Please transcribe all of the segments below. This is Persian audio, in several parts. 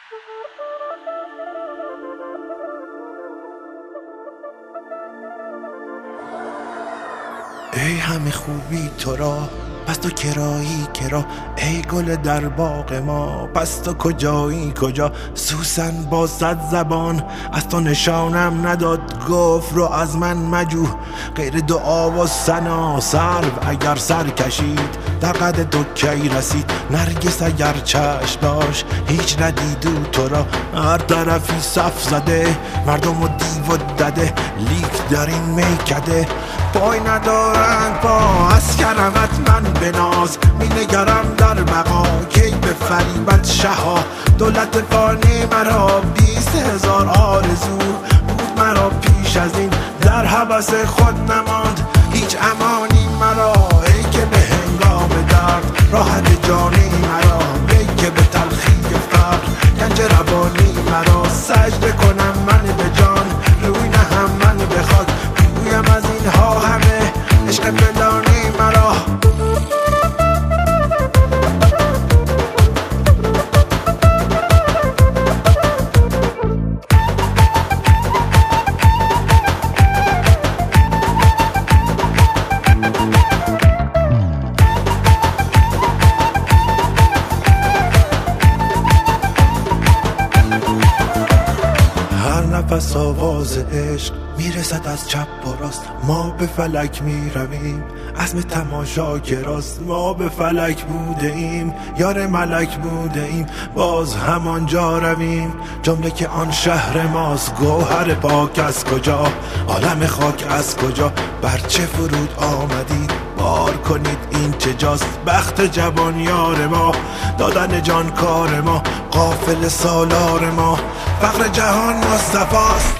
ای همه خوبی تو را پس تو کرایی کرا، ای گل در باغ ما پس تو کجایی کجا. سوسن با 100 زبان از تو نشانم نداد، گفت رو از من مجو غیر دعا و ثنا. سرو اگر سر کشید در قد تو کی رسید، نرگس اگر چشم داشت هیچ ندیدو تو را. هر طرفی صف زده مردم و دیو و دده، لیک در این میکده پای ندارند پا. از کرمت من بناز می نگرم در بقا، کی به فریبت شها. دولت فانی مرا 20,000 آرزو بود مرا پیش از این، در هوس خود نماند هیچ امانی مرا. ای که به هنگام درد راحت جانی مرا، ای که به تلخی فقر گنج روانی مرا. سجده کنم من به جان روی نهم من به خاک، بگویم از اینها همه عشق فلانی مرا. نفس آواز عشق میرسد از چپ و راست، ما به فلک میرویم عزم تماشا گراست. ما به فلک بوده ایم یار ملک بوده ایم، باز همانجا رویم جمله که آن شهر ماست. گوهر پاک از کجا عالم خاک از کجا، بر چه فرود آمدید بار کنید این چه جاست. بخت جوان یار ما دادن جان کار ما، قافل سالار ما فقر جهان مصطفاست.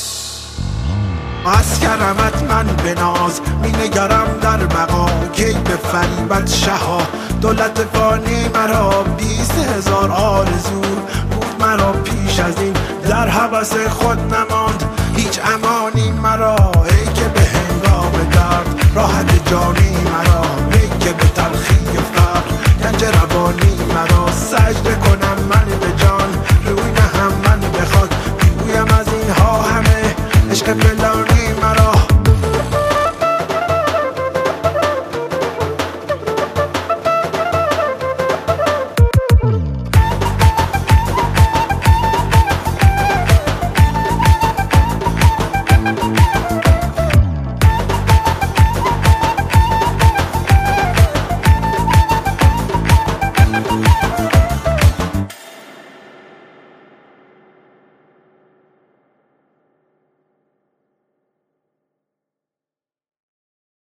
از کرمت من بناز می نگرم در بقا، کی به فریبت شها. دولت فانی مرا 20,000 آرزو بود مرا پیش از این، در هوس خود نماند هیچ امانی مرا. ای که به هنگام درد راحت جانی مرا، ای که به تلخی